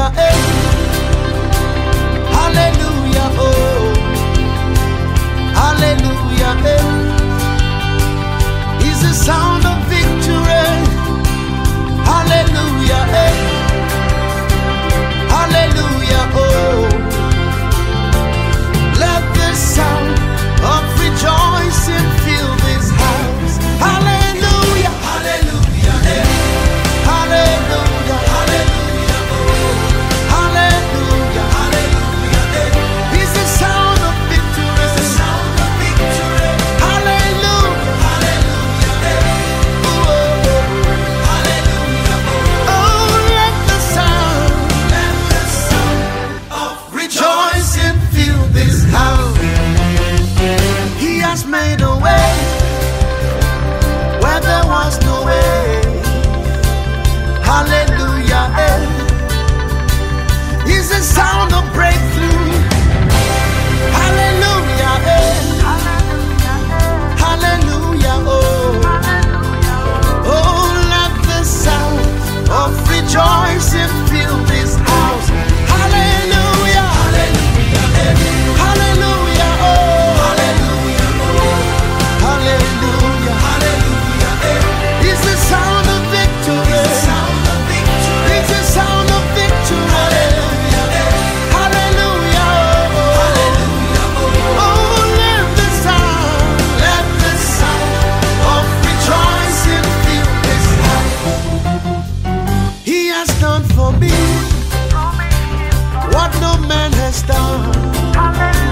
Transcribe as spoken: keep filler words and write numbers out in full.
Hallelujah, eh. Hallelujah, oh. Hallelujah, eh. Is the sound of victory. Hallelujah, eh. Hallelujah, oh. Let the sound of rejoicing fill this house. Hallelujah, hallelujah, eh. Hallelujah, hallelujah, oh. Hallelujah, hallelujah, eh. Is the sound of victory. Is the sound of victory. Hallelujah, hallelujah, eh. Oh, hallelujah, oh. Oh, let the sound, let the sound of rejoicing fill this house. He has made a way where there was no way. Hallelujah, eh. Is the sound of breakthrough. Hallelujah, eh. Hallelujah, oh. Oh, let the sound of rejoicing fill this house. Hallelujah, hallelujah, eh. Hallelujah, oh. Hallelujah, oh. Hallelujah, hallelujah, eh. Is the sound of victory. Is the sound of victory. Is the sound of victory. Hallelujah, eh. Hallelujah, oh. Hallelujah, oh. Oh, let the sound, let the sound of rejoicing fill this house. He has done for me what no man has done.